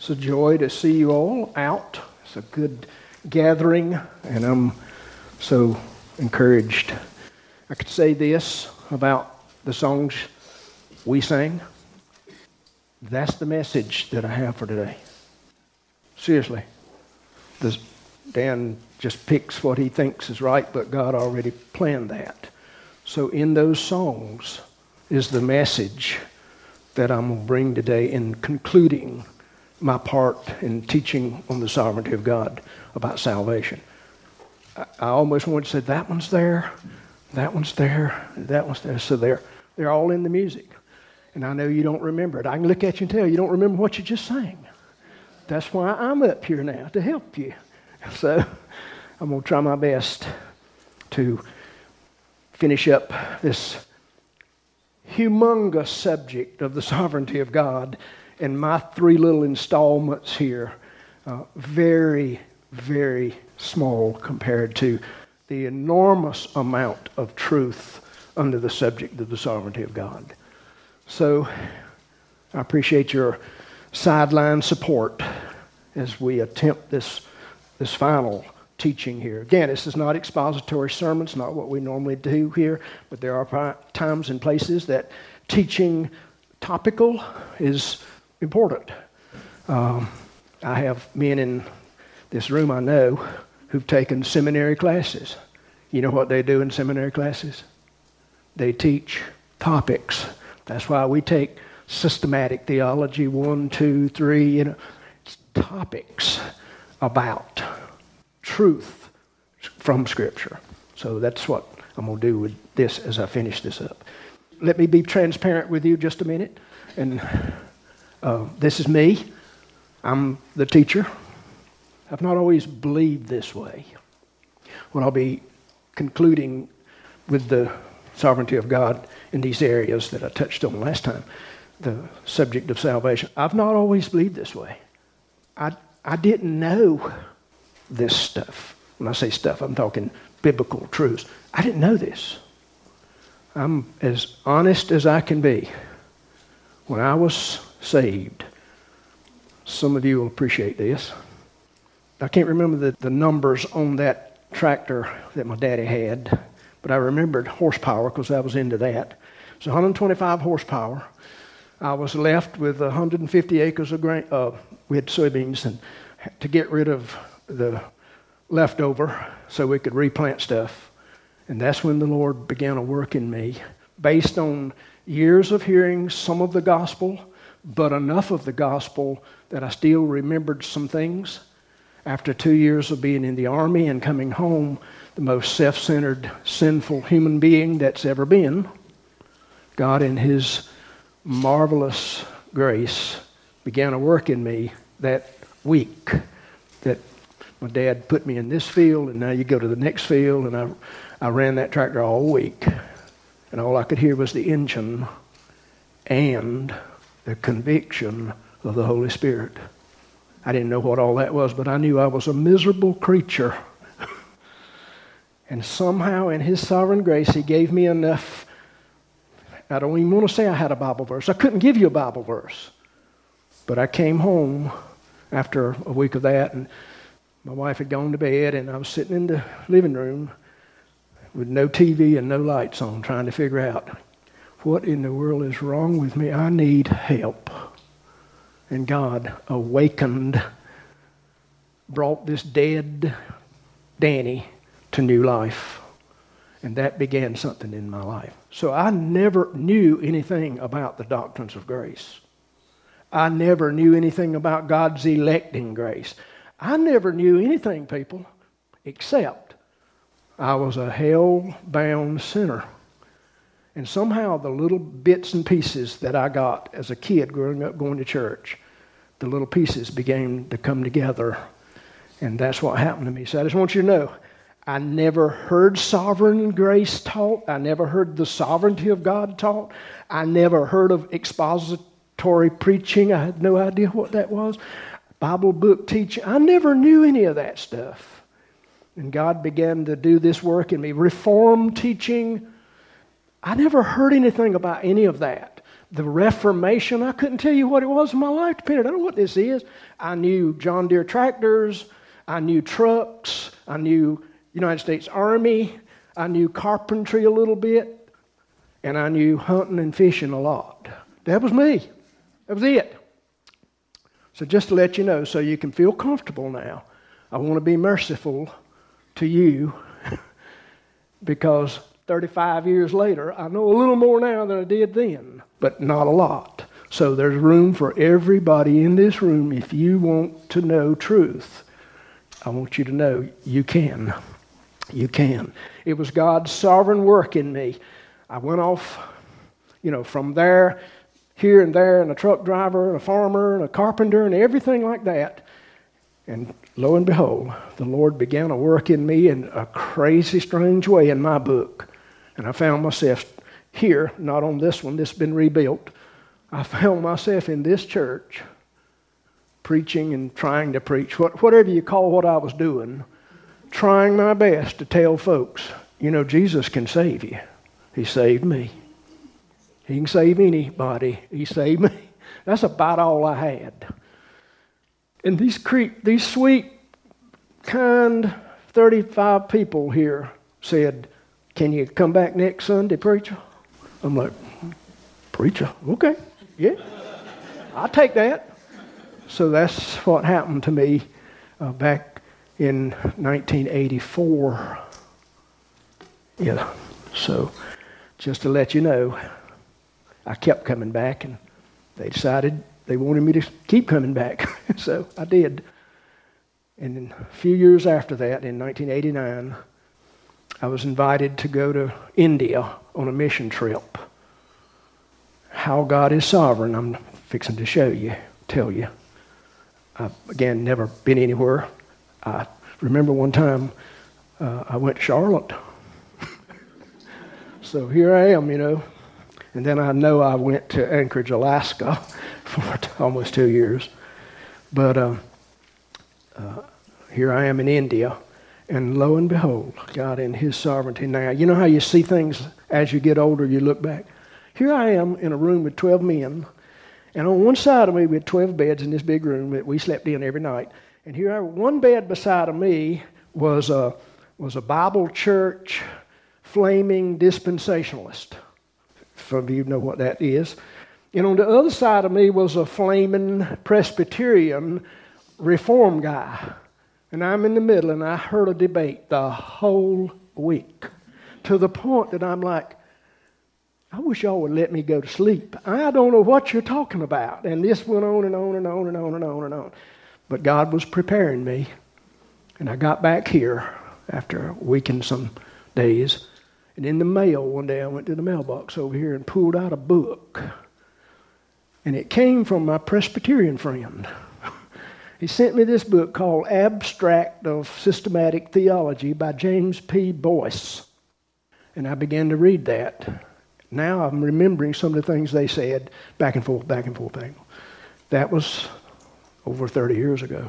It's a joy to see you all out. It's a good gathering, and I'm so encouraged. I could say this about the songs we sang. That's the message that I have for today. Seriously. Dan just picks what he thinks is right, but God already planned that. So in those songs is the message that I'm going to bring today in concluding my part in teaching on the sovereignty of God about salvation. I almost want to say that one's there, that one's there, that one's there. So they're all in the music. And I know you don't remember it. I can look at you and tell you don't remember what you just sang. That's why I'm up here now, to help you. So I'm going to try my best to finish up this humongous subject of the sovereignty of God and my three little installments here. Very, very small compared to the enormous amount of truth under the subject of the sovereignty of God. So I appreciate your sideline support as we attempt this final teaching here. Again, this is not expository sermons, not what we normally do here, but there are times and places that teaching topical is important. I have men in this room I know who've taken seminary classes. You know what they do in seminary classes? They teach topics. That's why we take systematic theology 1, 2, 3, topics about truth from Scripture. So that's what I'm going to do with this as I finish this up. Let me be transparent with you just a minute. And this is me. I'm the teacher. I've not always believed this way. When I'll be concluding with the sovereignty of God in these areas that I touched on last time, the subject of salvation, I've not always believed this way. I didn't know this stuff. When I say stuff, I'm talking biblical truths. I didn't know this. I'm as honest as I can be. When I was saved, some of you will appreciate this. I can't remember the numbers on that tractor that my daddy had, but I remembered horsepower because I was into that. So 125 horsepower. I was left with 150 acres of grain. We had soybeans, and to get rid of the leftover so we could replant stuff. And that's when the Lord began to work in me based on years of hearing some of the gospel, but enough of the gospel that I still remembered some things. After 2 years of being in the army and coming home, the most self-centered, sinful human being that's ever been, God in His marvelous grace began to work in me that week that my dad put me in this field, and now you go to the next field, and I ran that tractor all week. And all I could hear was the engine and the conviction of the Holy Spirit. I didn't know what all that was, but I knew I was a miserable creature. And somehow in His sovereign grace, He gave me enough. I don't even want to say I had a Bible verse. I couldn't give you a Bible verse. But I came home after a week of that, and my wife had gone to bed, and I was sitting in the living room with no TV and no lights on, trying to figure out what in the world is wrong with me. I need help. And God awakened, brought this dead Danny to new life. And that began something in my life. So I never knew anything about the doctrines of grace. I never knew anything about God's electing grace. I never knew anything, people, except I was a hell-bound sinner. And somehow the little bits and pieces that I got as a kid growing up going to church, the little pieces began to come together. And that's what happened to me. So I just want you to know, I never heard sovereign grace taught. I never heard the sovereignty of God taught. I never heard of expository preaching. I had no idea what that was. Bible book teaching. I never knew any of that stuff. And God began to do this work in me. Reformed teaching. I never heard anything about any of that. The Reformation, I couldn't tell you what it was in my life period. I don't know what this is. I knew John Deere tractors. I knew trucks. I knew United States Army. I knew carpentry a little bit. And I knew hunting and fishing a lot. That was me. That was it. So just to let you know, so you can feel comfortable now, I want to be merciful to you because 35 years later, I know a little more now than I did then, but not a lot. So there's room for everybody in this room. If you want to know truth, I want you to know you can. You can. It was God's sovereign work in me. I went off, from there, here and there, and a truck driver, and a farmer, and a carpenter, and everything like that. And lo and behold, the Lord began a work in me in a crazy, strange way in my book. And I found myself here, not on this one, this has been rebuilt. I found myself in this church preaching and trying to preach, whatever you call what I was doing, trying my best to tell folks, Jesus can save you. He saved me. He can save anybody. He saved me. That's about all I had. And these sweet, kind 35 people here said, "Can you come back next Sunday, preacher?" I'm like, "Preacher? Okay, yeah, I'll take that." So that's what happened to me back in 1984. Yeah, so just to let you know, I kept coming back, and they decided they wanted me to keep coming back. So I did. And then a few years after that, in 1989, I was invited to go to India on a mission trip. How God is sovereign, I'm fixing to show you, tell you. I've, again, never been anywhere. I remember one time I went to Charlotte. So here I am, And then I know I went to Anchorage, Alaska for almost 2 years. But here I am in India, and lo and behold, God in His sovereignty now. You know how you see things as you get older, you look back? Here I am in a room with 12 men, and on one side of me we had 12 beds in this big room that we slept in every night. And here, one bed beside of me was a Bible church flaming dispensationalist. Some of you know what that is. And on the other side of me was a flaming Presbyterian reform guy. And I'm in the middle, and I heard a debate the whole week to the point that I'm like, I wish y'all would let me go to sleep. I don't know what you're talking about. And this went on and on and on and on and on and on. But God was preparing me. And I got back here after a week and some days. And in the mail one day, I went to the mailbox over here and pulled out a book. And it came from my Presbyterian friend. He sent me this book called Abstract of Systematic Theology by James P. Boyce. And I began to read that. Now I'm remembering some of the things they said, back and forth, back and forth, back and forth. That was over 30 years ago.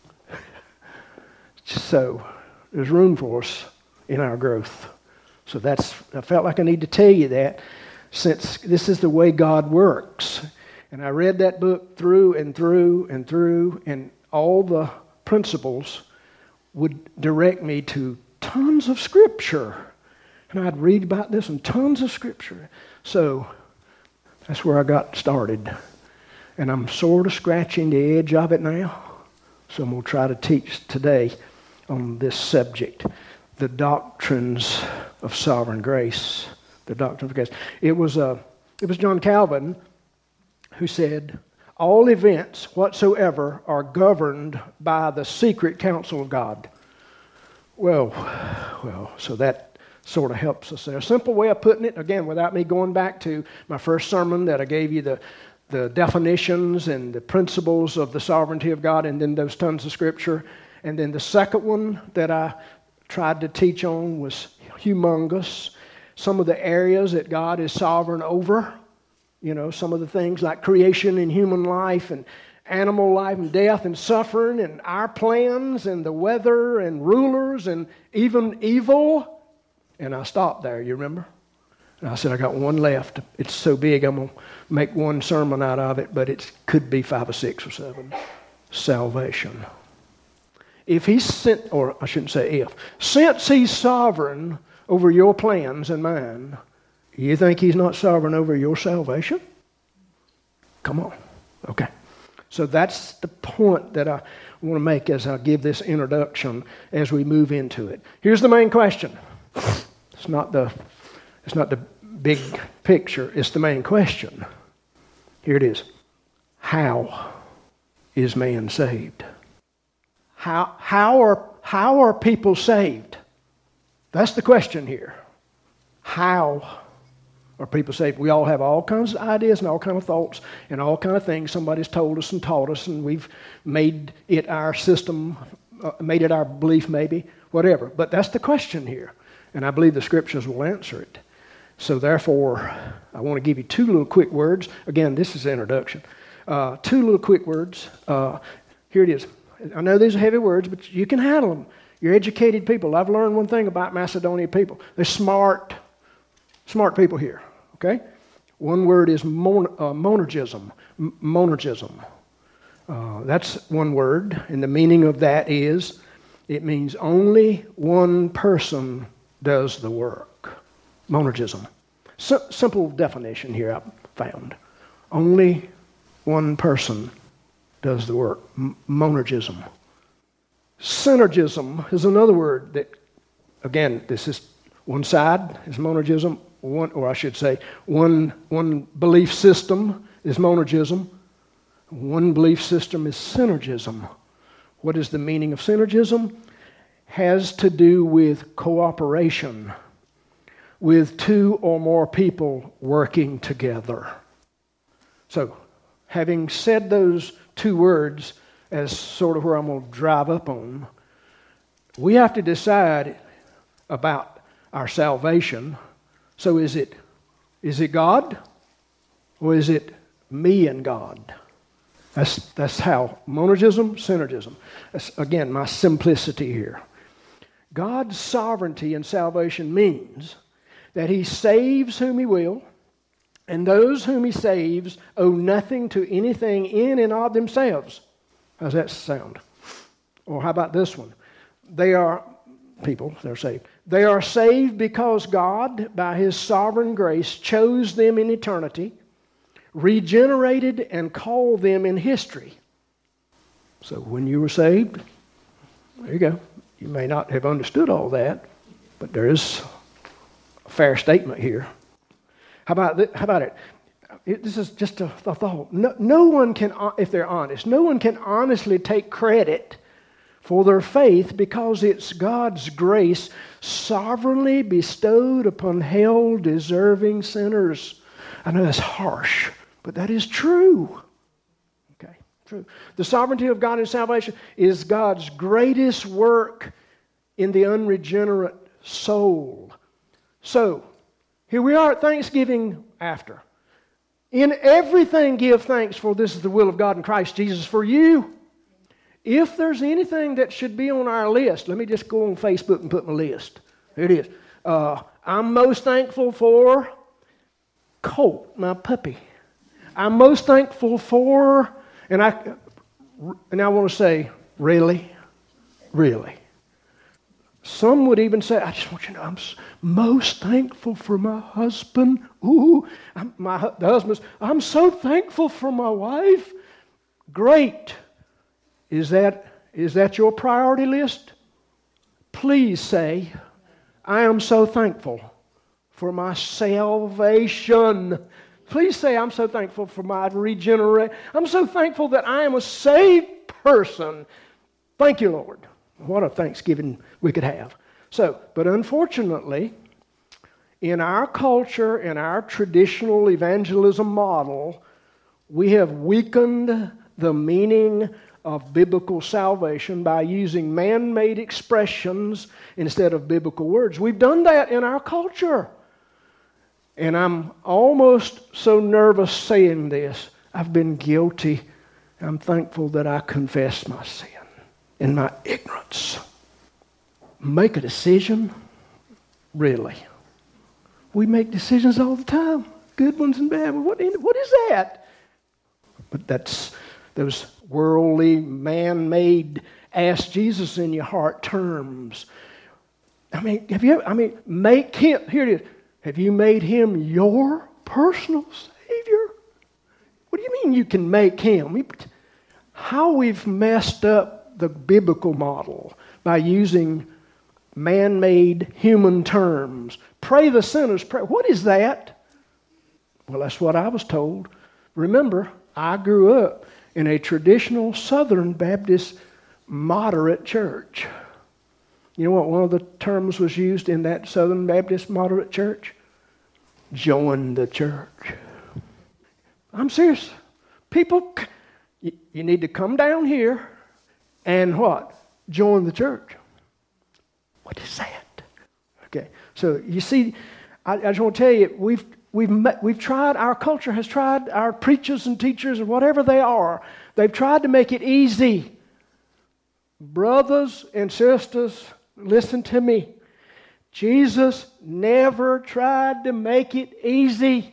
So there's room for us in our growth. So I felt like I need to tell you that, since this is the way God works. And I read that book through and through and through, and all the principles would direct me to tons of Scripture. And I'd read about this in tons of Scripture. So that's where I got started. And I'm sort of scratching the edge of it now. So I'm going to try to teach today on this subject, the doctrines of sovereign grace. The doctrine of grace. It was John Calvin who said, all events whatsoever are governed by the secret counsel of God. Well, so that sort of helps us there. A simple way of putting it, again, without me going back to my first sermon that I gave you the definitions and the principles of the sovereignty of God, and then those tons of Scripture. And then the second one that I tried to teach on was humongous. Some of the areas that God is sovereign over. Some of the things like creation and human life and animal life and death and suffering and our plans and the weather and rulers and even evil. And I stopped there, you remember? And I said, I got one left. It's so big, I'm going to make one sermon out of it, but it could be 5 or 6 or 7. Salvation. If he's sent, or I shouldn't say if, since he's sovereign over your plans and mine, you think he's not sovereign over your salvation? Come on. Okay. So that's the point that I want to make as I give this introduction as we move into it. Here's the main question. It's not the big picture. It's the main question. Here it is. How is man saved? How are people saved? That's the question here. How are people saved? We all have all kinds of ideas and all kinds of thoughts and all kinds of things somebody's told us and taught us, and we've made it our system, made it our belief maybe, whatever. But that's the question here, and I believe the Scriptures will answer it. So therefore, I want to give you 2 little quick words. Again, this is the introduction. 2 little quick words. Here it is. I know these are heavy words, but you can handle them. You're educated people. I've learned one thing about Macedonia people. They're smart people here. Okay? One word is monergism. Monergism. That's one word, and the meaning of that is it means only one person does the work. Monergism. Simple definition here I found. Only one person does the work. Monergism. Synergism is another word that, again, this is one side is monergism, one belief system is monergism. One belief system is synergism. What is the meaning of synergism? Has to do with cooperation, with 2 or more people working together. So, having said those 2 words as sort of where I'm going to drive up on, we have to decide about our salvation. So is it God or is it me and God? That's how. Monergism, synergism. That's, again, my simplicity here. God's sovereignty and salvation means that He saves whom He will, and those whom He saves owe nothing to anything in and of themselves. How's that sound? Or how about this one? They're saved. They are saved because God, by His sovereign grace, chose them in eternity, regenerated and called them in history. So when you were saved, there you go. You may not have understood all that, but there is a fair statement here. How about it? This is just a thought. No one can, if they're honest, no one can honestly take credit for their faith because it's God's grace sovereignly bestowed upon hell-deserving sinners. I know that's harsh, but that is true. Okay, true. The sovereignty of God in salvation is God's greatest work in the unregenerate soul. So, here we are at Thanksgiving after. In everything give thanks, for this is the will of God in Christ Jesus for you. If there's anything that should be on our list, let me just go on Facebook and put my list. Here it is. I'm most thankful for Colt, my puppy. I'm most thankful for, and I want to say, really? Some would even say, I just want you to know, I'm most thankful for my husband. Ooh, I'm so thankful for my wife. Great. Is that your priority list? Please say, I am so thankful for my salvation. Please say, I'm so thankful for my regeneration. I'm so thankful that I am a saved person. Thank you, Lord. What a Thanksgiving we could have. So, but unfortunately, in our culture, in our traditional evangelism model, we have weakened the meaning of biblical salvation by using man-made expressions instead of biblical words. We've done that in our culture. And I'm almost so nervous saying this. I've been guilty. I'm thankful that I confessed my sin in my ignorance. Make a decision? Really? We make decisions all the time, good ones and bad ones. What is that? But that's those worldly, man-made, ask Jesus in your heart terms. Make him, here it is. Have you made him your personal Savior? What do you mean you can make him? How we've messed up the biblical model by using man-made human terms. Pray the sinner's prayer. What is that? Well, that's what I was told. Remember, I grew up in a traditional Southern Baptist moderate church. You know what one of the terms was used in that Southern Baptist moderate church? Join the church. I'm serious. People, you need to come down here and what? Join the church. What is that? Okay, so you see, I just want to tell you, we've tried, our culture has tried, our preachers and teachers and whatever they are, they've tried to make it easy. Brothers and sisters, listen to me. Jesus never tried to make it easy.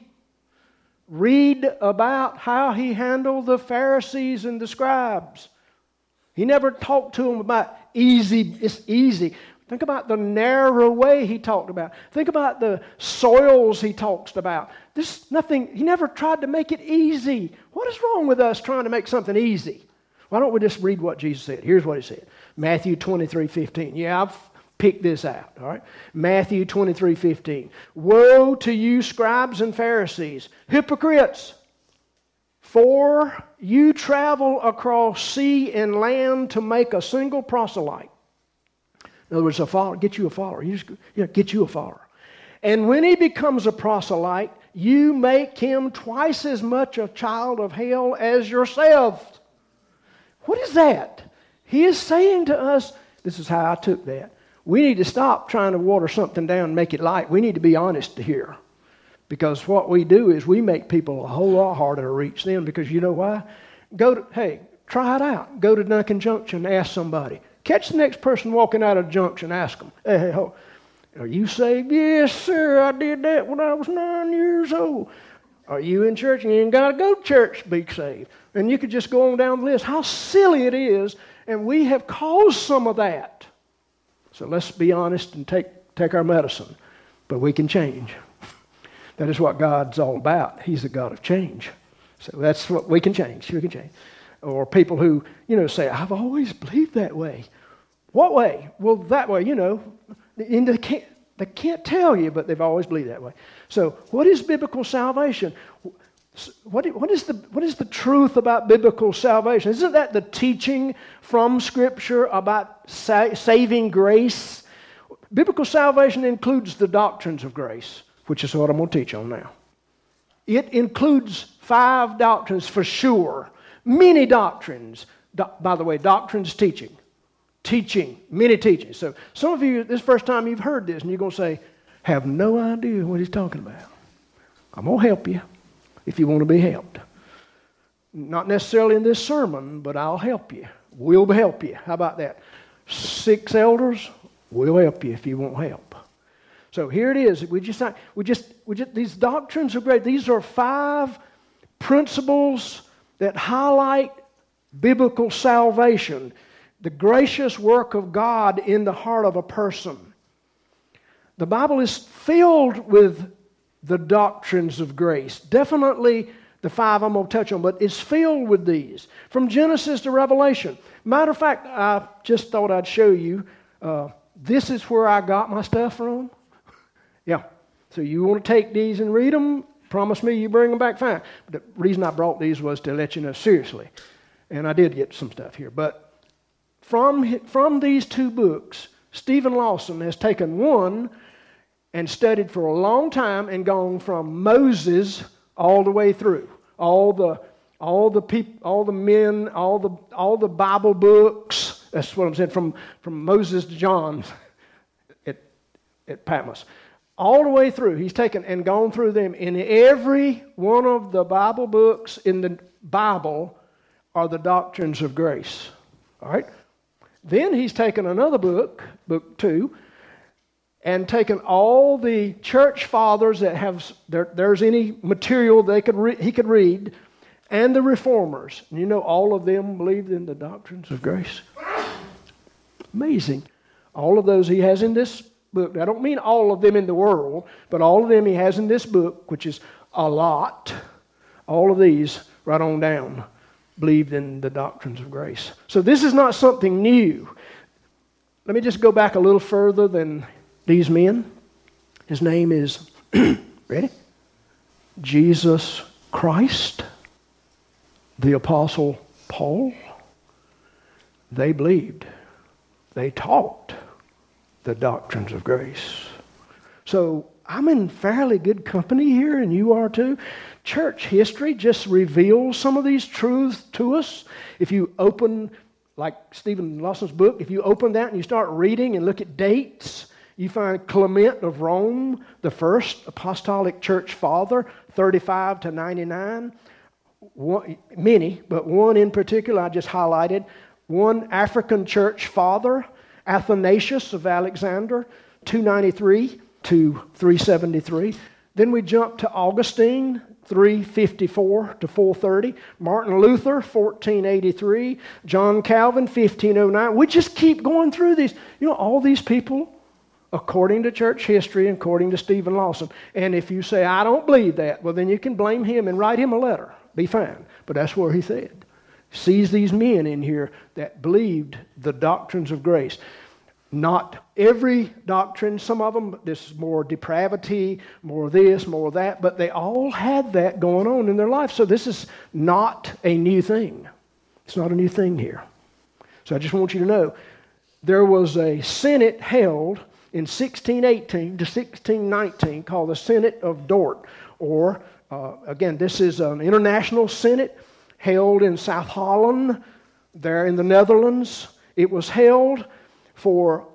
Read about how he handled the Pharisees and the scribes. He never talked to them about easy, it's easy. Think about the narrow way he talked about. Think about the soils he talks about. He never tried to make it easy. What is wrong with us trying to make something easy? Why don't we just read what Jesus said? Here's what he said. Matthew 23:15. Yeah, I've picked this out. All right. Matthew 23:15. Woe to you, scribes and Pharisees, hypocrites! For you travel across sea and land to make a single proselyte. In other words, a follower. Get you a follower. Get you a follower. And when he becomes a proselyte, you make him twice as much a child of hell as yourself. What is that? He is saying to us, this is how I took that. We need to stop trying to water something down and make it light. We need to be honest here. Because what we do is we make people a whole lot harder to reach them. Because you know why? Try it out. Go to Duncan Junction, ask somebody. Catch the next person walking out of the junction, ask them, hey, are you saved? Yes, sir, I did that when I was 9 years old. Are you in church? You ain't got to go to church to be saved. And you could just go on down the list. How silly it is, and we have caused some of that. So let's be honest and take our medicine. But we can change. That is what God's all about. He's the God of change. So that's what we can change. We can change. Or people who, say, I've always believed that way. What way? Well, that way, and they can't tell you, but they've always believed that way. So what is biblical salvation? What is the truth about biblical salvation? Isn't that the teaching from Scripture about saving grace? Biblical salvation includes the doctrines of grace, which is what I'm going to teach on now. It includes 5 doctrines for sure. Many doctrines. By the way, doctrines teaching. Teaching. Many teachings. So some of you, this is the first time you've heard this, and you're going to say, have no idea what he's talking about. I'm going to help you if you want to be helped. Not necessarily in this sermon, but I'll help you. We'll help you. How about that? 6 elders, we'll help you if you want help. So here it is. These doctrines are great. These are 5 principles that highlight biblical salvation, the gracious work of God in the heart of a person. The Bible is filled with the doctrines of grace. Definitely the 5 I'm going to touch on, but it's filled with these. From Genesis to Revelation. Matter of fact, I just thought I'd show you. This is where I got my stuff from. Yeah. So you want to take these and read them? Promise me you bring them back fine. The reason I brought these was to let you know seriously. And I did get some stuff here. But from these 2 books, Stephen Lawson has taken one and studied for a long time and gone from Moses all the way through. All the Bible books. That's what I'm saying, from Moses to John at Patmos. All the way through. He's taken and gone through them. In every one of the Bible books in the Bible are the doctrines of grace. All right? Then he's taken another book, book 2, and taken all the church fathers that have, there's any material he could read, and the reformers. And you know all of them believed in the doctrines of grace. Amazing. All of those he has in this book. I don't mean all of them in the world, but all of them he has in this book, which is a lot. All of these, right on down, believed in the doctrines of grace. So this is not something new. Let me just go back a little further than these men. His name is, ready? Jesus Christ, the Apostle Paul. They believed. They taught the doctrines of grace. So I'm in fairly good company here, and you are too. Church history just reveals some of these truths to us. If you open, like Stephen Lawson's book, if you open that and you start reading and look at dates, you find Clement of Rome, the first apostolic church father, 35 to 99. Many, but one in particular I just highlighted. One African church father, Athanasius of Alexander, 293 to 373. Then we jump to Augustine, 354 to 430. Martin Luther, 1483. John Calvin, 1509. We just keep going through these. You know, all these people, according to church history, according to Stephen Lawson. And if you say, I don't believe that, well, then you can blame him and write him a letter. Be fine. But that's where he said. Sees these men in here that believed the doctrines of grace. Not every doctrine, some of them, this is more depravity, more this, more that, but they all had that going on in their life. So this is not a new thing. It's not a new thing here. So I just want you to know, there was a synod held in 1618 to 1619 called the Synod of Dort, or again, this is an international synod held in South Holland, there in the Netherlands. It was held for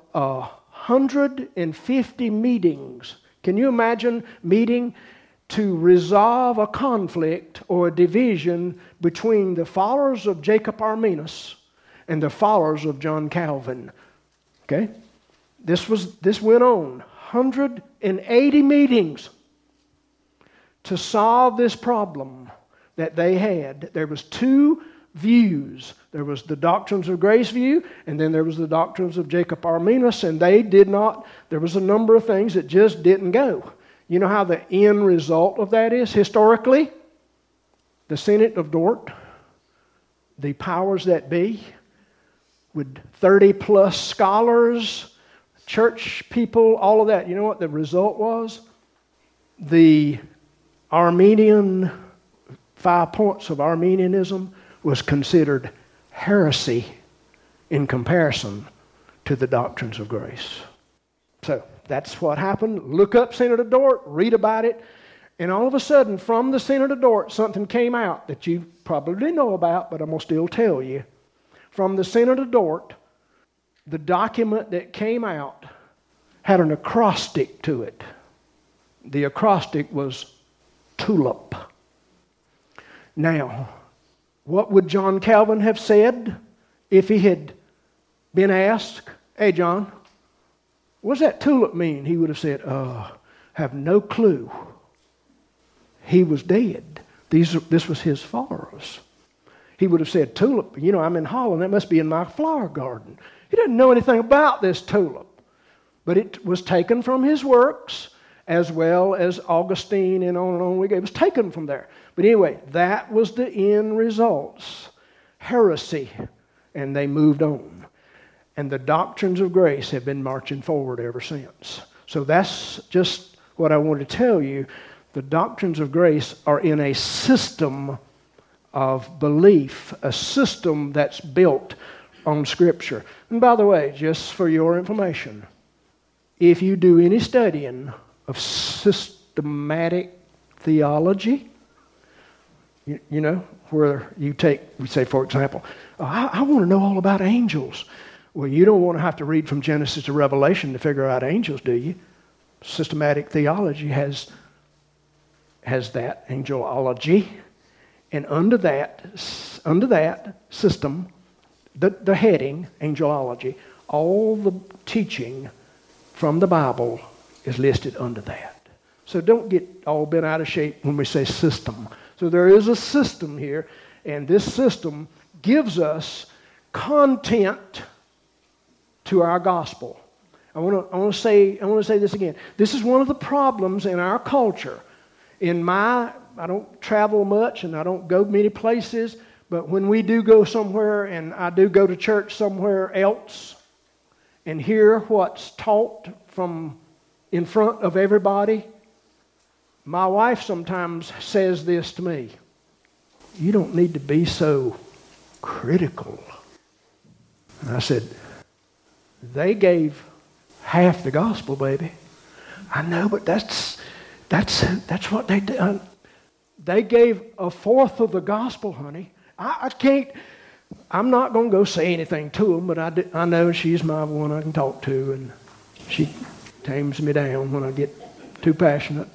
150 meetings. Can you imagine meeting to resolve a conflict or a division between the followers of Jacob Arminius and the followers of John Calvin? Okay? This went on 180 meetings to solve this problem that they had. There was two views. There was the doctrines of grace view, and then there was the doctrines of Jacob Arminius, and they did not, there was a number of things that just didn't go. You know how the end result of that is? Historically, the Synod of Dort, the powers that be, with 30 plus scholars, church people, all of that. You know what the result was? The Armenian 5 points of Arminianism was considered heresy in comparison to the doctrines of grace. So that's what happened. Look up Synod of Dort, read about it, and all of a sudden from the Synod of Dort something came out that you probably know about, but I'm going to still tell you. From the Synod of Dort, the document that came out had an acrostic to it. The acrostic was tulip. Now, what would John Calvin have said if he had been asked, hey John, what does that tulip mean? He would have said, have no clue. He was dead. This was his followers. He would have said, tulip, you know, I'm in Holland, that must be in my flower garden. He didn't know anything about this tulip. But it was taken from his works, as well as Augustine and on we go. It was taken from there. But anyway, that was the end results. Heresy. And they moved on. And the doctrines of grace have been marching forward ever since. So that's just what I want to tell you. The doctrines of grace are in a system of belief, a system that's built on Scripture. And by the way, just for your information, if you do any studying of systematic theology, you know, where you say, for example, I want to know all about angels. Well, you don't want to have to read from Genesis to Revelation to figure out angels, do you? Systematic theology has that, angelology. And under that system, the heading, angelology, all the teaching from the Bible is listed under that. So don't get all bent out of shape when we say system. So there is a system here, and this system gives us content to our gospel. I want to say this again. This is one of the problems in our culture. I don't travel much and I don't go many places, but when we do go somewhere, and I do go to church somewhere else and hear what's taught from in front of everybody, my wife sometimes says this to me: "You don't need to be so critical." And I said, "They gave half the gospel, baby." "I know, but that's what they did." "They gave a fourth of the gospel, honey." I can't. I'm not going to go say anything to them, but I know she's my one I can talk to, and she tames me down when I get too passionate.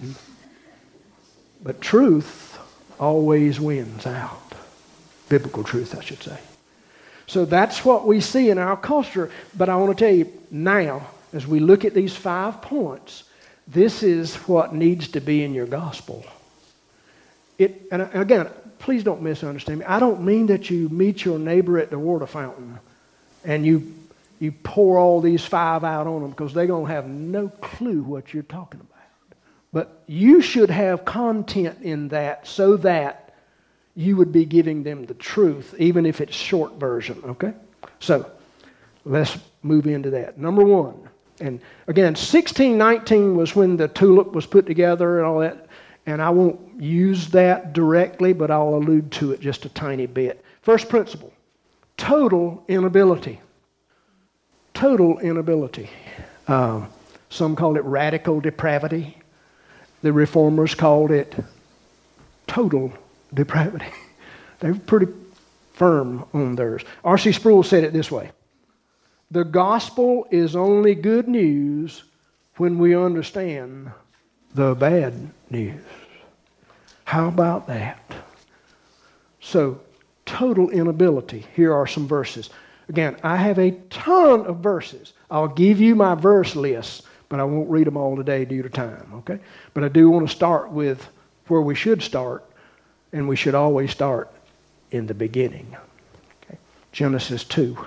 But truth always wins out. Biblical truth, I should say. So that's what we see in our culture. But I want to tell you now, as we look at these 5 points, this is what needs to be in your gospel. And again, please don't misunderstand me. I don't mean that you meet your neighbor at the water fountain and you pour all these 5 out on them, because they're going to have no clue what you're talking about. But you should have content in that so that you would be giving them the truth, even if it's short version, okay? So, let's move into that. Number 1. And again, 1619 was when the tulip was put together and all that. And I won't use that directly, but I'll allude to it just a tiny bit. First principle: total inability. Total inability. Some call it radical depravity. The reformers called it total depravity. They were pretty firm on theirs. R.C. Sproul said it this way: "The gospel is only good news when we understand the bad news." How about that? So, total inability. Here are some verses. Again, I have a ton of verses. I'll give you my verse list, but I won't read them all today due to time, okay? But I do want to start with where we should start, and we should always start in the beginning. Okay? Genesis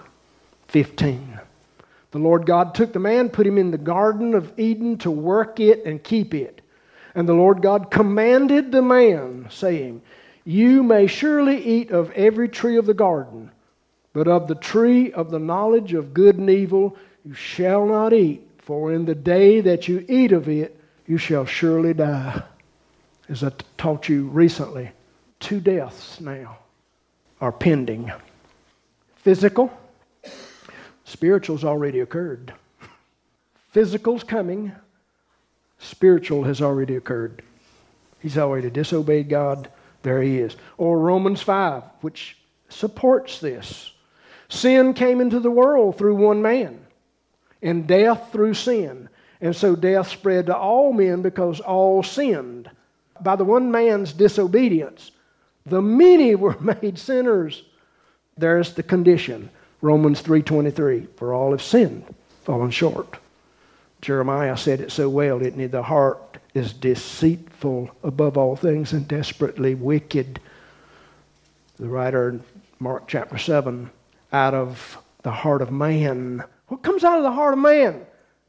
2:15. "The Lord God took the man, put him in the Garden of Eden to work it and keep it. And the Lord God commanded the man, saying, 'You may surely eat of every tree of the garden, but of the tree of the knowledge of good and evil you shall not eat, for in the day that you eat of it, you shall surely die.'" As I taught you recently, 2 deaths now are pending. Physical. Spiritual's already occurred. Physical's coming. Spiritual has already occurred. He's already disobeyed God. There he is. Or Romans 5, which supports this. "Sin came into the world through one man, and death through sin. And so death spread to all men because all sinned. By the one man's disobedience, the many were made sinners." There's the condition. Romans 3:23, "For all have sinned, fallen short." Jeremiah said it so well, didn't he? "The heart is deceitful above all things and desperately wicked." The writer in Mark chapter 7, "Out of the heart of man." What comes out of the heart of man?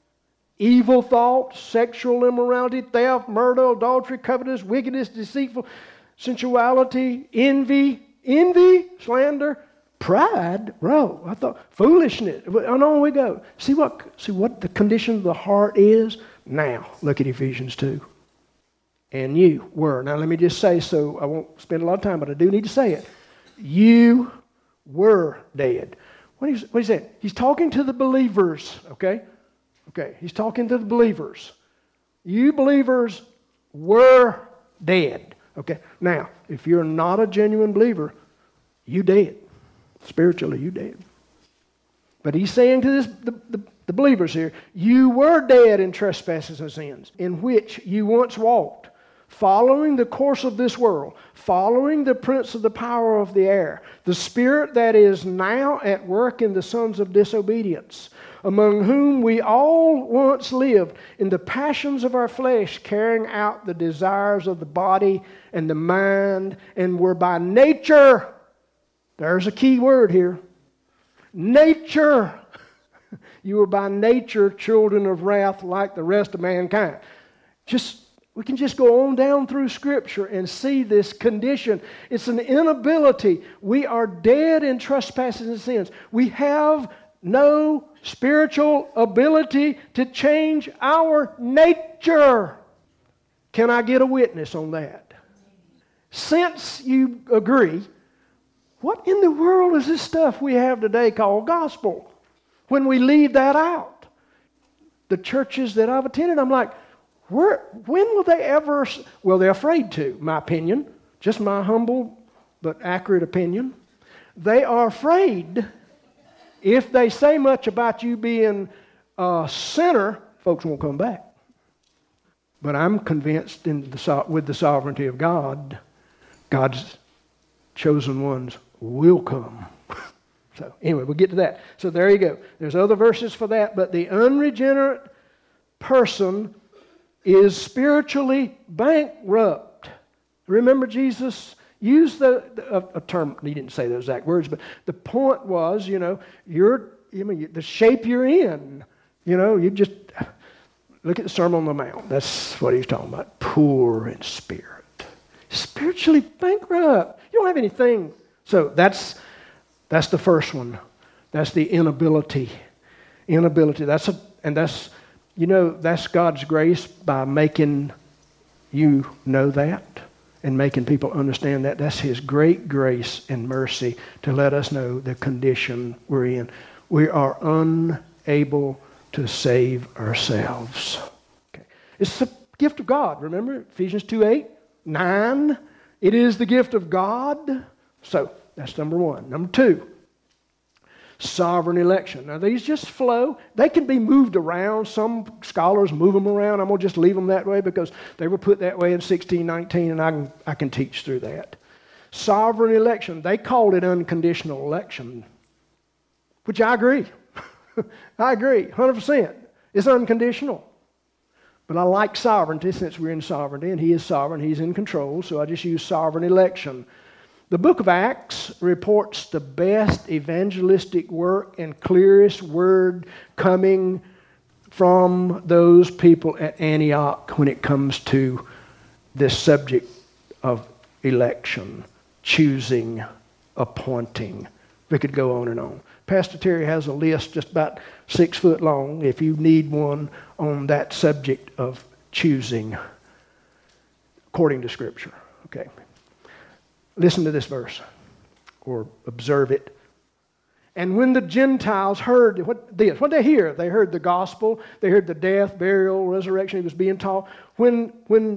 Evil thoughts, sexual immorality, theft, murder, adultery, covetousness, wickedness, deceitful, sensuality, envy, slander, pride. Bro, I thought foolishness. And on we go. See what the condition of the heart is? Now, look at Ephesians 2. "And you were." Now, let me just say, so I won't spend a lot of time, but I do need to say it. You were dead. What is he saying? He's talking to the believers, okay? Okay, he's talking to the believers. You believers were dead. Okay, now, if you're not a genuine believer, you dead. Spiritually, you dead. But he's saying to the believers here, "You were dead in trespasses and sins, in which you once walked, following the course of this world, following the prince of the power of the air, the spirit that is now at work in the sons of disobedience, among whom we all once lived in the passions of our flesh, carrying out the desires of the body and the mind, and were by nature, there's a key word here, nature. You were by nature children of wrath like the rest of mankind. We can just go on down through Scripture and see this condition. It's an inability. We are dead in trespasses and sins. We have no spiritual ability to change our nature. Can I get a witness on that? Since you agree, what in the world is this stuff we have today called gospel? When we leave that out, the churches that I've attended, I'm like, when will they ever? Well, they're afraid to, my opinion, just my humble but accurate opinion. They are afraid if they say much about you being a sinner, folks won't come back. But I'm convinced with the sovereignty of God, God's chosen ones will come. So anyway, we'll get to that. So there you go. There's other verses for that, but the unregenerate person is spiritually bankrupt. Remember, Jesus used a term, he didn't say those exact words, but the point was, the shape you're in, you just look at the Sermon on the Mount. That's what he's talking about. Poor in spirit. Spiritually bankrupt. You don't have anything. So that's the first one. That's the inability. Inability. That's God's grace by making you know that and making people understand that. That's His great grace and mercy to let us know the condition we're in. We are unable to save ourselves. Okay. It's the gift of God. Remember Ephesians 2:8, 9. It is the gift of God. So that's number one. Number two. Sovereign election. Now these just flow. They can be moved around. Some scholars move them around. I'm going to just leave them that way because they were put that way in 1619 and I can teach through that. Sovereign election. They called it unconditional election, which I agree. I agree, 100%. It's unconditional. But I like sovereignty since we're in sovereignty and He is sovereign. He's in control, so I just use sovereign election. The book of Acts reports the best evangelistic work and clearest word coming from those people at Antioch when it comes to this subject of election, choosing, appointing. We could go on and on. Pastor Terry has a list just about 6 foot long if you need one on that subject of choosing according to Scripture. Okay. Listen to this verse, or observe it. And when the Gentiles heard what did they hear? They heard the gospel. They heard the death, burial, resurrection. He was being taught. When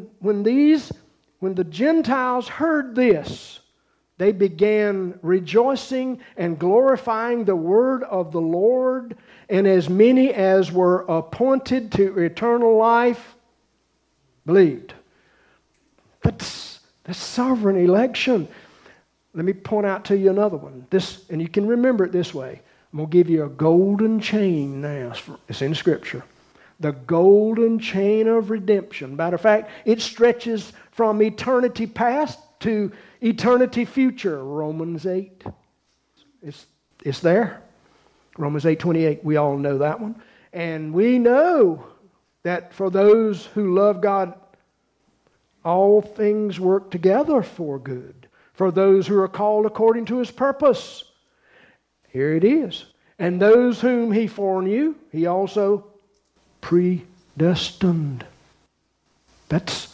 the Gentiles heard this, they began rejoicing and glorifying the word of the Lord. And as many as were appointed to eternal life believed. That's sovereign election. Let me point out to you another one. And you can remember it this way. I'm going to give you a golden chain now. It's in Scripture. The golden chain of redemption. Matter of fact, it stretches from eternity past to eternity future. Romans 8. It's there. Romans 8:28. We all know that one. And we know that for those who love God, all things work together for good. For those who are called according to His purpose. Here it is. And those whom He foreknew, He also predestined. That's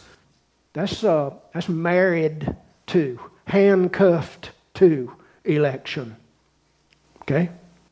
married to, handcuffed to election. Okay?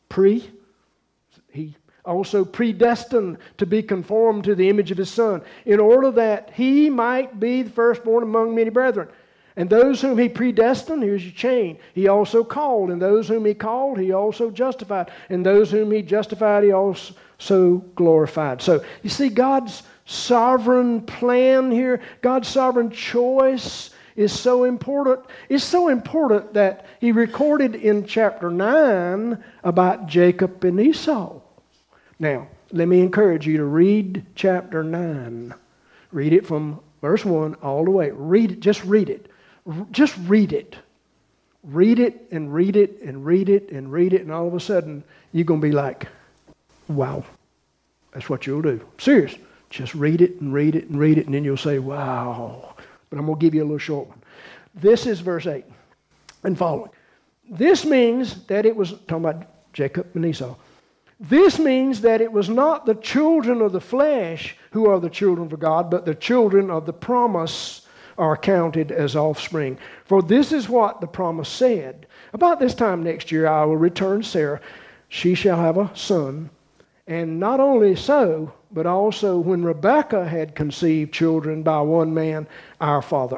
He also predestined to be conformed to the image of His Son, in order that He might be the firstborn among many brethren. And those whom He predestined, here's your chain, He also called. And those whom He called, He also justified. And those whom He justified, He also glorified. So, you see, God's sovereign plan here, God's sovereign choice is so important. It's so important that he recorded in chapter 9 about Jacob and Esau. Now, let me encourage you to read chapter 9. Read it from verse 1 all the way. Read it. Just read it. Just read it. Read it and read it and read it and read it, and all of a sudden you're going to be like, wow. That's what you'll do. Serious. Just read it and read it and read it, and then you'll say, wow. But I'm going to give you a little short one. This is verse 8 and following. This means that it was, talking about Jacob and Esau, this means that it was not the children of the flesh who are the children of God, but the children of the promise are counted as offspring. For this is what the promise said. About this time next year I will return Sarah. She shall have a son. And not only so, but also when Rebekah had conceived children by one man, our forefather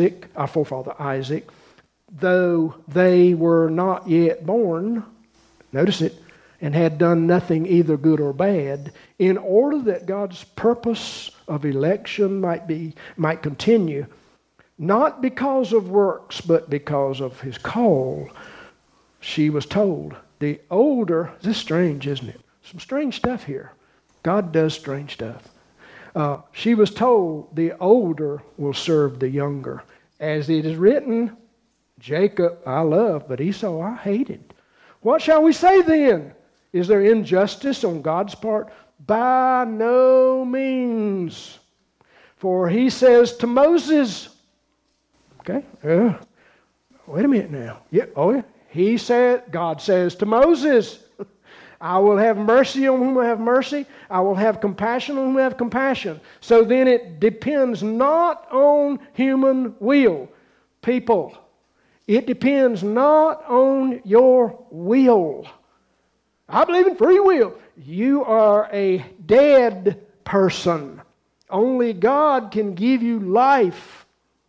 Isaac, though they were not yet born, notice it, and had done nothing either good or bad, in order that God's purpose of election might continue, not because of works, but because of his call, she was told, the older, this is strange, isn't it? Some strange stuff here. God does strange stuff. She was told, the older will serve the younger. As it is written, Jacob I loved, but Esau I hated. What shall we say then? Is there injustice on God's part? By no means. For he says to Moses, okay, wait a minute now. Yeah, God says to Moses, I will have mercy on whom I have mercy. I will have compassion on whom I have compassion. So then it depends not on human will. People, it depends not on your will. I believe in free will. You are a dead person. Only God can give you life.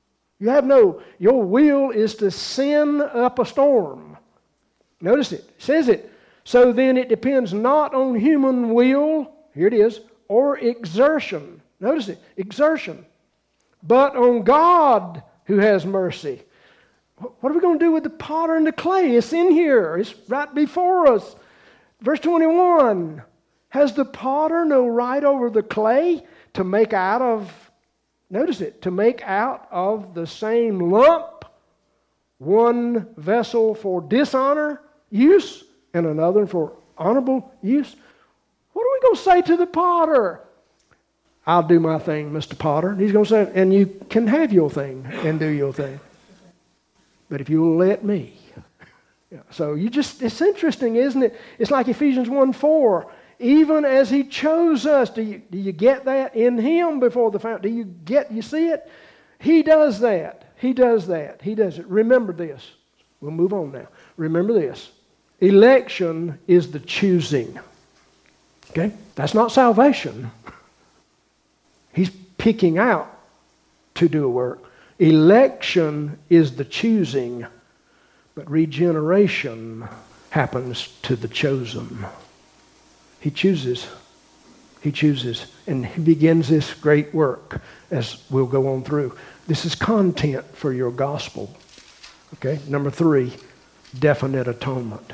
Your will is to send up a storm. Notice it. It says it. So then it depends not on human will, here it is, or exertion. Notice it, exertion. But on God who has mercy. What are we going to do with the potter and the clay? It's in here. It's right before us. Verse 21, has the potter no right over the clay to make out of, notice it, to make out of the same lump one vessel for dishonor use and another for honorable use? What are we going to say to the potter? I'll do my thing, Mr. Potter. And he's going to say, and you can have your thing and do your thing. But if you'll let me. Yeah, so it's interesting, isn't it? It's like Ephesians 1:4. Even as he chose us, do you get that? In him before the fountain. You see it? He does that. He does that. He does it. Remember this. We'll move on now. Remember this. Election is the choosing. Okay? That's not salvation. He's picking out to do a work. Election is the choosing, but regeneration happens to the chosen. He chooses. He chooses. And he begins this great work as we'll go on through. This is content for your gospel. Okay? Number 3, definite atonement.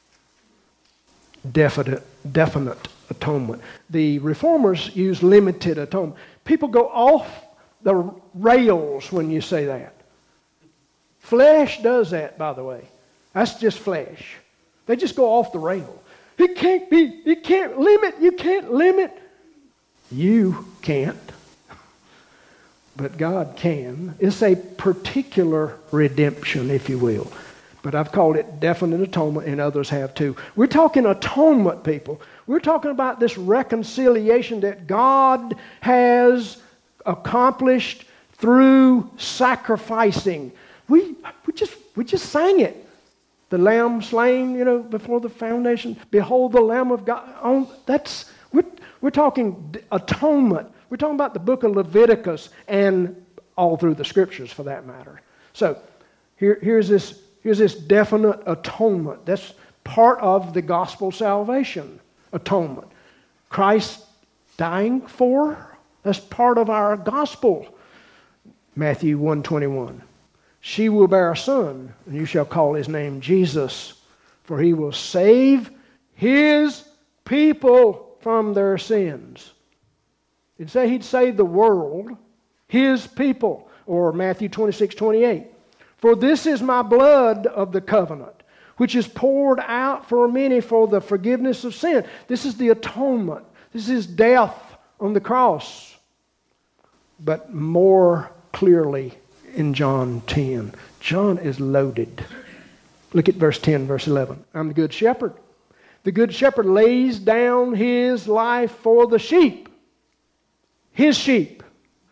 Definite atonement. The reformers use limited atonement. People go off the rails when you say that. Flesh does that, by the way. That's just flesh. They just go off the rail. You can't limit. You can't limit. You can't. But God can. It's a particular redemption, if you will. But I've called it definite atonement, and others have too. We're talking atonement, people. We're talking about this reconciliation that God has accomplished through sacrificing. We just sang it. The Lamb slain, before the foundation. Behold the Lamb of God. We're talking atonement. We're talking about the book of Leviticus and all through the Scriptures, for that matter. So here's this definite atonement. That's part of the gospel salvation. Atonement. Christ dying for That's part of our gospel. Matthew 1:21. She will bear a son, and you shall call his name Jesus, for he will save his people from their sins. It'd say he'd save the world, his people. Or Matthew 26:28. For this is my blood of the covenant, which is poured out for many for the forgiveness of sin. This is the atonement. This is death on the cross. But more clearly in John 10. John is loaded. Look at verse 10, verse 11. I'm the good shepherd. The good shepherd lays down his life for the sheep. His sheep.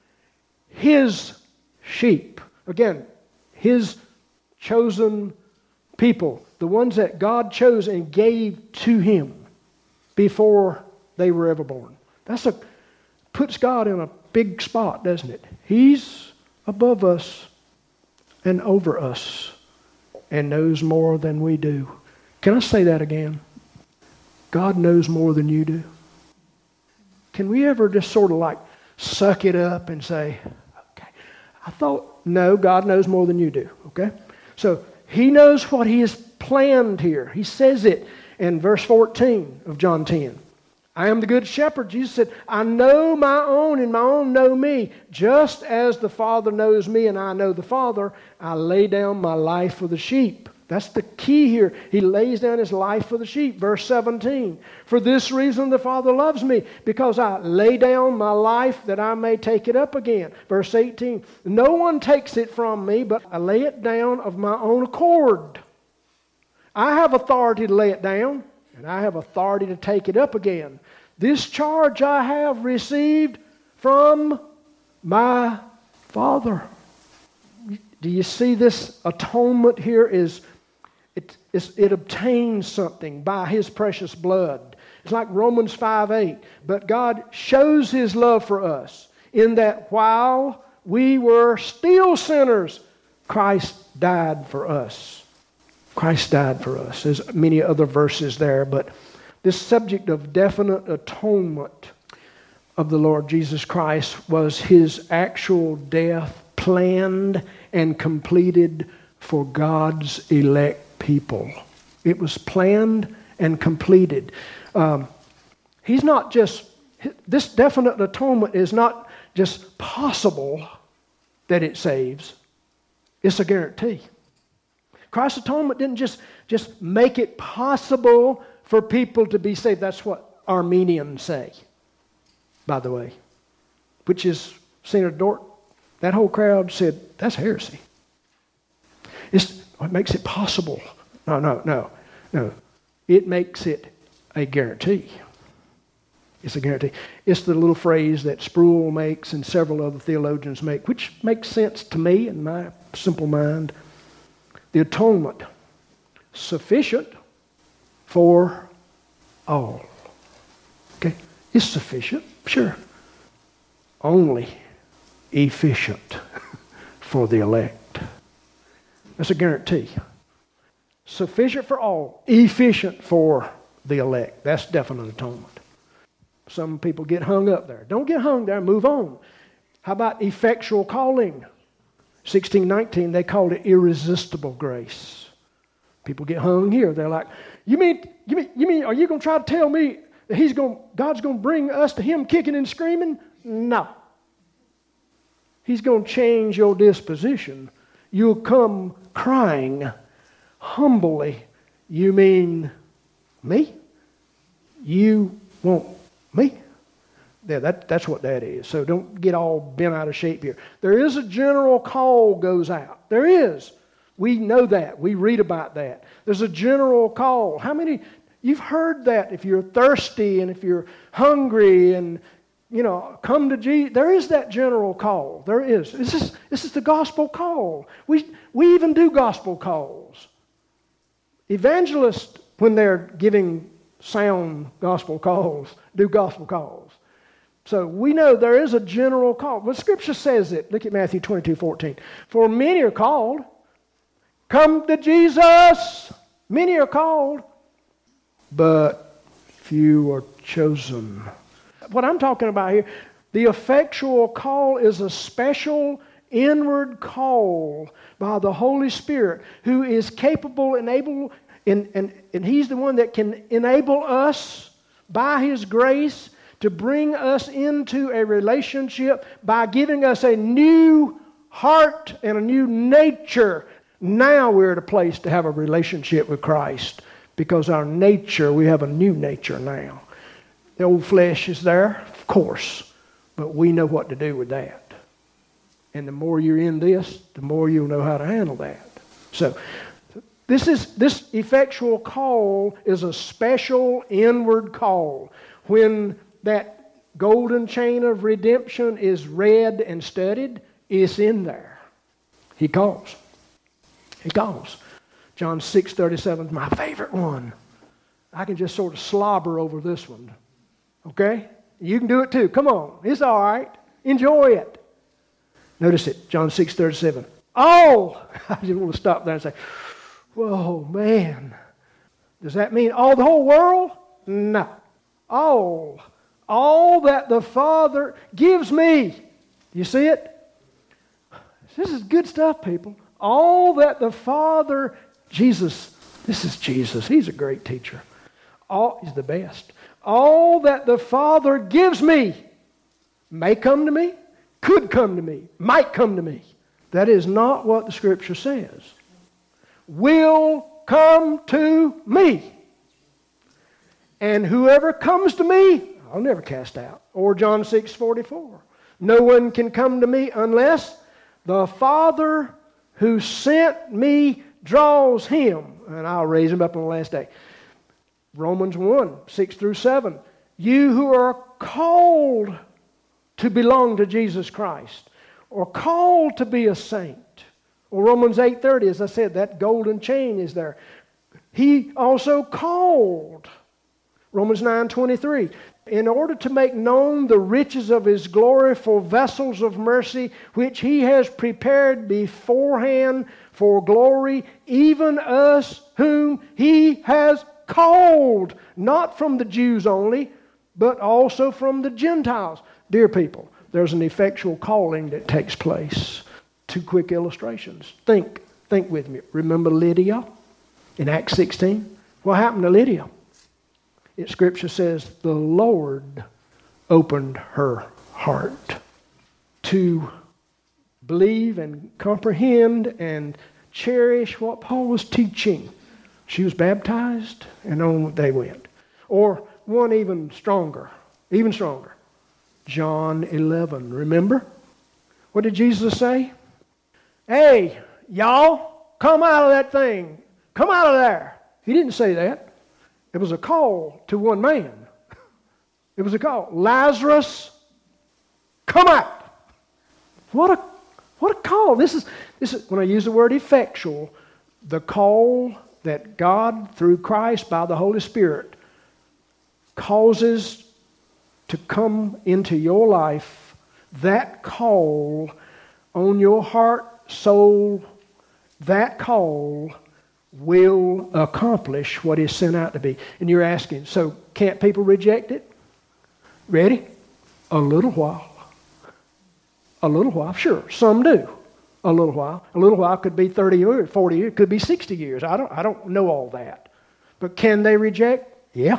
His sheep. Again, his chosen people. The ones that God chose and gave to him before they were ever born. Puts God in a big spot, doesn't it? He's above us and over us and knows more than we do. Can I say that again? God knows more than you do. Can we ever just sort of like suck it up and say, okay, no, God knows more than you do, okay? So he knows what he has planned here. He says it in verse 14 of John 10. I am the good shepherd. Jesus said, I know my own and my own know me. Just as the Father knows me and I know the Father, I lay down my life for the sheep. That's the key here. He lays down his life for the sheep. Verse 17. For this reason the Father loves me, because I lay down my life that I may take it up again. Verse 18. No one takes it from me, but I lay it down of my own accord. I have authority to lay it down, and I have authority to take it up again. This charge I have received from my Father. Do you see this atonement here it obtains something by his precious blood. It's like Romans 5:8. But God shows his love for us in that while we were still sinners, Christ died for us. Christ died for us. There's many other verses there, but this subject of definite atonement of the Lord Jesus Christ was his actual death planned and completed for God's elect people. It was planned and completed. He's not just, this definite atonement is not just possible that it saves. It's a guarantee. Christ's atonement didn't just make it possible for people to be saved. That's what Armenians say, by the way, which is Senator Dort. That whole crowd said, that's heresy. It makes it possible. No. It makes it a guarantee. It's a guarantee. It's the little phrase that Sproul makes and several other theologians make, which makes sense to me in my simple mind. The atonement, sufficient for all. Okay? It's sufficient, sure. Only efficient for the elect. That's a guarantee. Sufficient for all, efficient for the elect. That's definite atonement. Some people get hung up there. Don't get hung there, move on. How about effectual calling? 1619, they called it irresistible grace. People get hung here. They're like, you mean, are you going to try to tell me that God's going to bring us to him kicking and screaming? No. He's going to change your disposition. You'll come crying humbly. You mean me? You want me? Yeah, that's what that is. So don't get all bent out of shape here. There is a general call goes out. There is. We know that. We read about that. There's a general call. How many? You've heard that if you're thirsty and if you're hungry and, come to Jesus. There is that general call. There is. This is the gospel call. We even do gospel calls. Evangelists, when they're giving sound gospel calls, do gospel calls. So we know there is a general call. But Scripture says it. Look at Matthew 22:14. For many are called. Come to Jesus. Many are called, but few are chosen. What I'm talking about here, The effectual call is a special inward call by the Holy Spirit, who is capable and able, and He's the one that can enable us by His grace to bring us into a relationship by giving us a new heart and a new nature. Now we're at a place to have a relationship with Christ because our nature, we have a new nature now. The old flesh is there, of course, but we know what to do with that. And the more you're in this, the more you'll know how to handle that. So this effectual call is a special inward call. When that golden chain of redemption is read and studied, it's in there. He calls. He calls. John 6:37 is my favorite one. I can just sort of slobber over this one. Okay? You can do it too. Come on. It's all right. Enjoy it. Notice it. John 6:37. All. I just want to stop there and say, whoa, man. Does that mean all the whole world? No. All that the Father gives me. You see it? This is good stuff, people. All that the Father, Jesus, this is Jesus. He's a great teacher. He's the best. All that the Father gives me may come to me, could come to me, might come to me. That is not what the Scripture says. Will come to me. And whoever comes to me, I'll never cast out. Or John 6:44. No one can come to me unless the Father who sent me draws him, and I'll raise him up on the last day. Romans 1:6-7. You who are called to belong to Jesus Christ, or called to be a saint. Or Romans 8:30, as I said, that golden chain is there. He also called. Romans 9:23. In order to make known the riches of His glory for vessels of mercy, which He has prepared beforehand for glory, even us whom He has called, not from the Jews only, but also from the Gentiles. Dear people, there's an effectual calling that takes place. Two quick illustrations. Think with me. Remember Lydia in Acts 16? What happened to Lydia? Scripture says the Lord opened her heart to believe and comprehend and cherish what Paul was teaching. She was baptized, and on they went. Or one even stronger. John 11. Remember? What did Jesus say? Hey, y'all, come out of that thing. Come out of there. He didn't say that. It was a call to one man. It was a call. Lazarus, come out. What a call. This is when I use the word effectual, the call that God through Christ by the Holy Spirit causes to come into your life. That call on your heart, soul, that call will accomplish what is sent out to be. And you're asking, so can't people reject it? Ready? A little while. A little while. Sure, some do. A little while. A little while could be 30 years, 40 years, could be 60 years. I don't know all that. But can they reject? Yeah.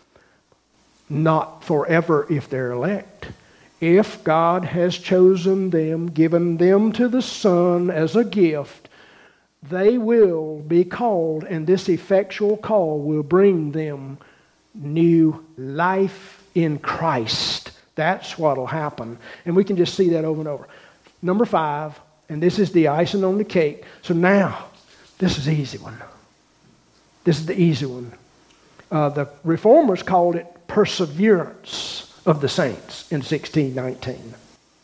Not forever if they're elect. If God has chosen them, given them to the Son as a gift, they will be called, and this effectual call will bring them new life in Christ. That's what will happen. And we can just see that over and over. Number 5, and this is the icing on the cake. So now, this is the easy one. This is the easy one. The Reformers called it perseverance of the saints in 1619.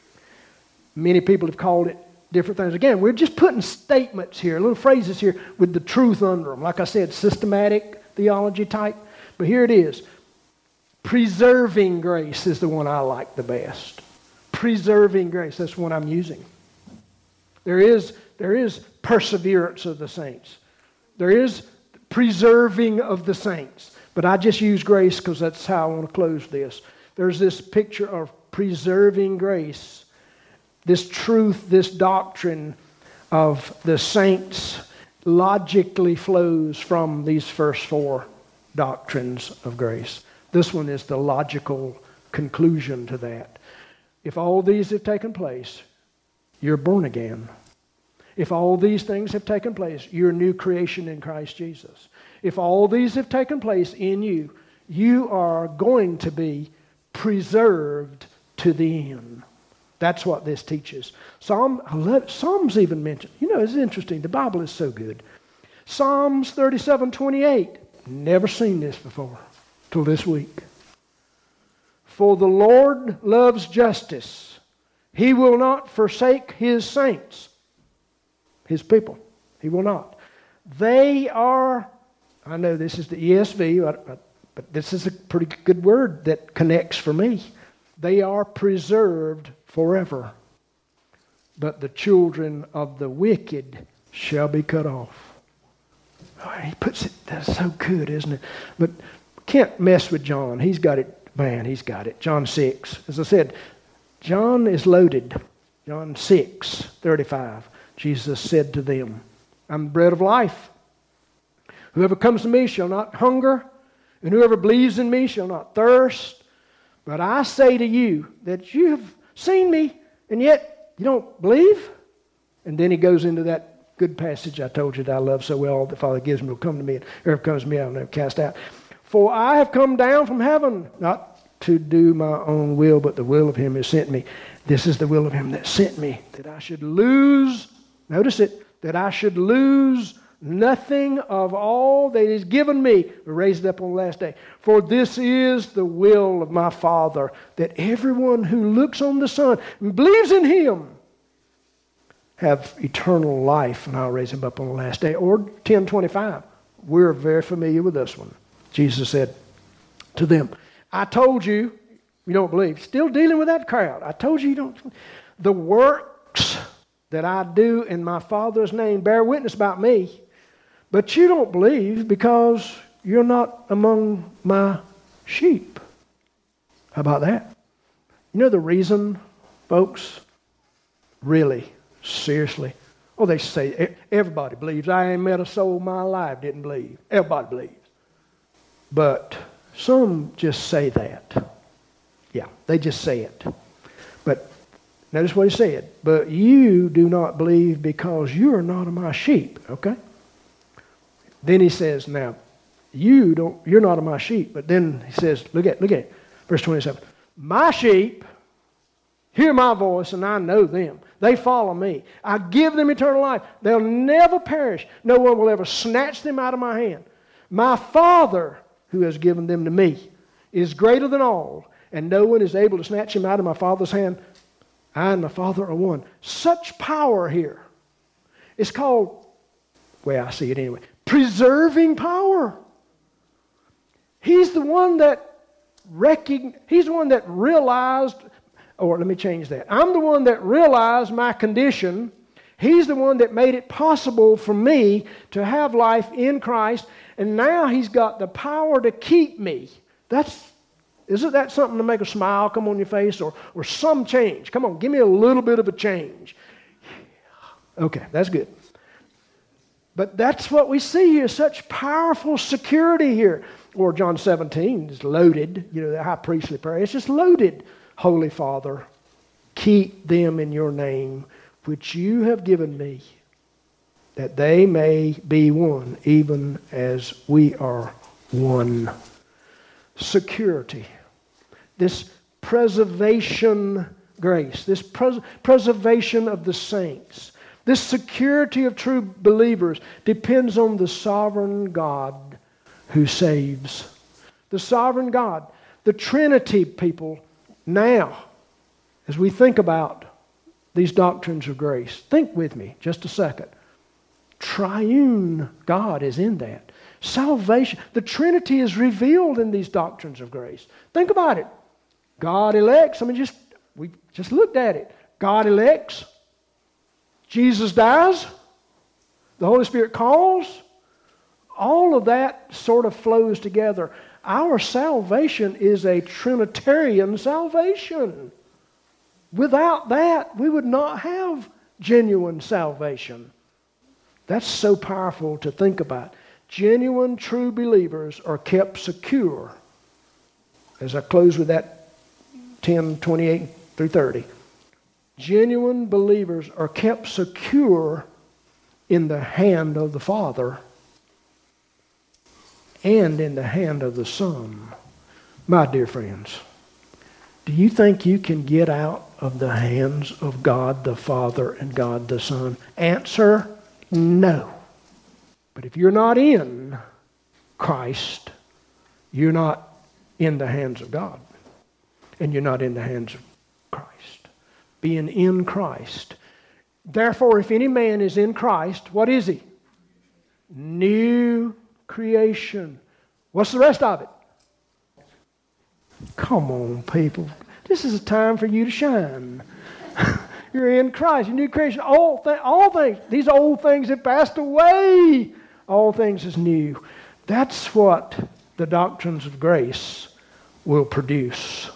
Many people have called it different things. Again, we're just putting statements here, little phrases here with the truth under them. Like I said, systematic theology type. But here it is. Preserving grace is the one I like the best. Preserving grace, that's the one I'm using. There is perseverance of the saints. There is preserving of the saints. But I just use grace because that's how I want to close this. There's this picture of preserving grace, this truth, this doctrine of the saints logically flows from these first four doctrines of grace. This one is the logical conclusion to that. If all these have taken place, you're born again. If all these things have taken place, you're a new creation in Christ Jesus. If all these have taken place in you, you are going to be preserved to the end. That's what this teaches. Psalms even mention, it's interesting. The Bible is so good. Psalms 37:28. Never seen this before till this week. For the Lord loves justice. He will not forsake His saints, His people. He will not. They are, I know this is the ESV, but this is a pretty good word that connects for me. They are preserved forever. But the children of the wicked shall be cut off. Oh, he puts it, that's so good, isn't it? But can't mess with John. He's got it. Man, he's got it. John 6. As I said, John is loaded. John 6:35. Jesus said to them, I'm the bread of life. Whoever comes to me shall not hunger, and whoever believes in me shall not thirst. But I say to you that you have seen me, and yet you don't believe. And then he goes into that good passage I told you that I love so well. The Father gives me will come to me, and whoever comes to me I will never cast out. For I have come down from heaven, not to do my own will, but the will of Him who sent me. This is the will of Him that sent me, that I should lose, notice it, that I should lose nothing of all that is given me, raised up on the last day. For this is the will of my Father, that everyone who looks on the Son and believes in Him have eternal life, and I'll raise him up on the last day. Or 10:25. We're very familiar with this one. Jesus said to them, I told you, you don't believe. Still dealing with that crowd. I told you don't. The works that I do in my Father's name bear witness about me. But you don't believe because you're not among my sheep. How about that? You know the reason, folks? Really, seriously. Oh, they say everybody believes. I ain't met a soul in my life didn't believe. Everybody believes. But some just say that. Yeah, they just say it. But notice what he said. But you do not believe because you are not of my sheep. Okay? Then he says, now, you're not of my sheep. But then he says, look at it. Verse 27. My sheep hear my voice, and I know them. They follow me. I give them eternal life. They'll never perish. No one will ever snatch them out of my hand. My Father, who has given them to me, is greater than all, and no one is able to snatch him out of my Father's hand. I and my Father are one. Such power here. It's called, well, I see it anyway, preserving power. He's the one that realized, or let me change that. I'm the one that realized my condition. He's the one that made it possible for me to have life in Christ. And now He's got the power to keep me. Isn't that something to make a smile come on your face or some change? Come on, give me a little bit of a change. Okay, that's good. But that's what we see here, such powerful security here. Or John 17 is loaded, the high priestly prayer. It's just loaded. Holy Father, keep them in your name, which you have given me, that they may be one, even as we are one. Security. This preservation grace, this preservation of the saints, this security of true believers depends on the sovereign God who saves. The sovereign God. The Trinity, people, now, as we think about these doctrines of grace, think with me just a second. Triune God is in that. Salvation, the Trinity is revealed in these doctrines of grace. Think about it. God elects. We just looked at it. God elects. Jesus dies. The Holy Spirit calls. All of that sort of flows together. Our salvation is a Trinitarian salvation. Without that, we would not have genuine salvation. That's so powerful to think about. Genuine, true believers are kept secure. As I close with that 10:28 through 30. Genuine believers are kept secure in the hand of the Father and in the hand of the Son. My dear friends, do you think you can get out of the hands of God the Father and God the Son? Answer, no. But if you're not in Christ, you're not in the hands of God. And you're not in the hands of Christ. Being in Christ. Therefore, if any man is in Christ, what is he? New creation. What's the rest of it? Come on, people. This is a time for you to shine. You're in Christ. You're new creation. All things. These old things have passed away. All things is new. That's what the doctrines of grace will produce.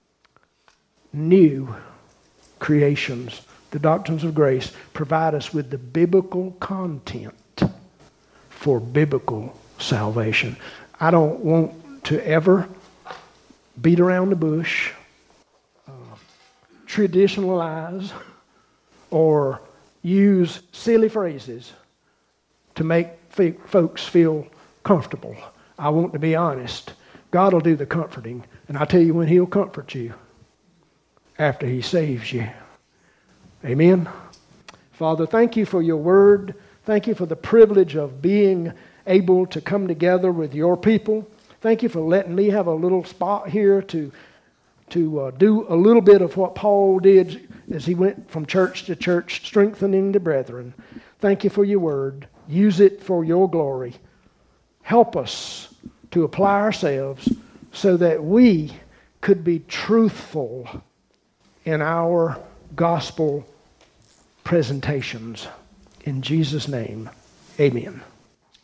New creations. The doctrines of grace provide us with the biblical content for biblical salvation. I don't want to ever beat around the bush, traditionalize, or use silly phrases to make folks feel comfortable. I want to be honest. God will do the comforting, and I'll tell you when He'll comfort you. After He saves you. Amen. Father, thank you for your word. Thank you for the privilege of being able to come together with your people. Thank you for letting me have a little spot here to do a little bit of what Paul did as he went from church to church, strengthening the brethren. Thank you for your word. Use it for your glory. Help us to apply ourselves so that we could be truthful in our gospel presentations. In Jesus' name, amen.